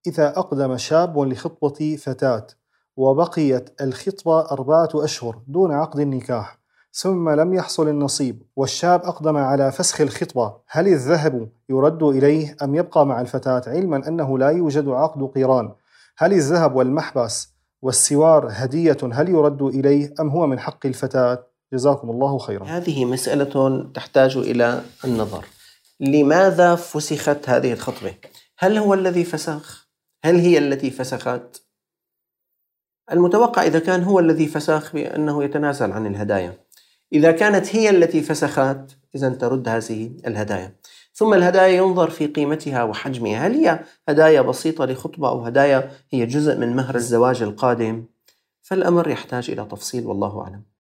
إذا أقدم شاب لخطبة فتاة وبقيت الخطبة 4 أشهر دون عقد النكاح ثم لم يحصل النصيب والشاب أقدم على فسخ الخطبة، هل الذهب يرد إليه أم يبقى مع الفتاة علما أنه لا يوجد عقد قيران؟ هل الذهب والمحبس والسوار هدية هل يرد إليه أم هو من حق الفتاة؟ جزاكم الله خيرا. هذه مسألة تحتاج إلى النظر. لماذا فسخت هذه الخطبة؟ هل هو الذي فسخ؟ هل هي التي فسخت؟ المتوقع إذا كان هو الذي فسخ بأنه يتنازل عن الهدايا. إذا كانت هي التي فسخت إذن ترد هذه الهدايا. ثم الهدايا ينظر في قيمتها وحجمها، هل هي هدايا بسيطة لخطبة أو هدايا هي جزء من مهر الزواج القادم؟ فالأمر يحتاج إلى تفصيل والله أعلم.